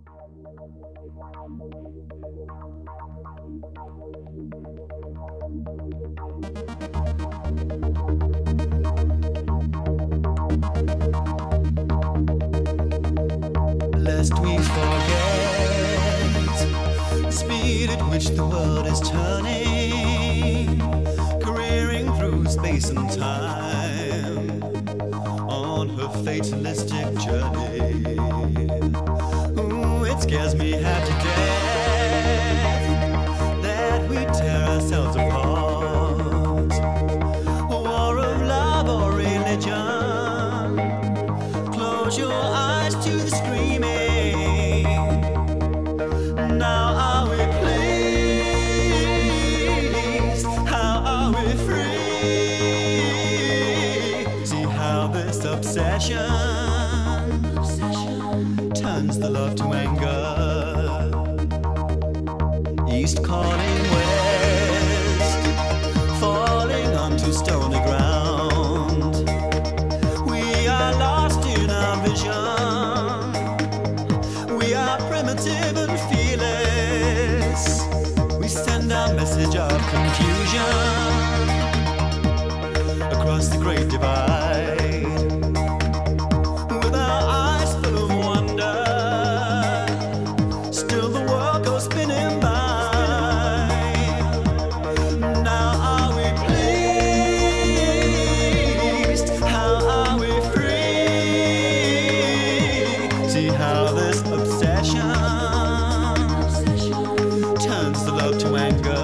Lest we forget the speed at which the world is turning, careering through space and time on her fatalistic journey. Ooh, it scares me half to death that we tear ourselves apart. A war of love or religion, close your eyes to the screaming. Now are we pleased? How are we free? See how this obsession turns the love to anger. East calling west, falling onto stony ground. We are lost in our vision. We are primitive and fearless. We send our message of confusion across the great divide. With our eyes full of wonder, still the world goes spinning by. Now are we pleased? How are we free? See how this obsession turns the love to anger.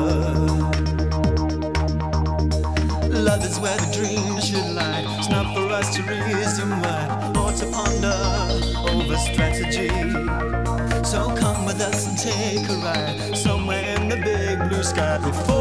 Love is where the dream should lie. It's not for us to reason why or to ponder over strategy. So come with us and take a ride somewhere in the big blue sky before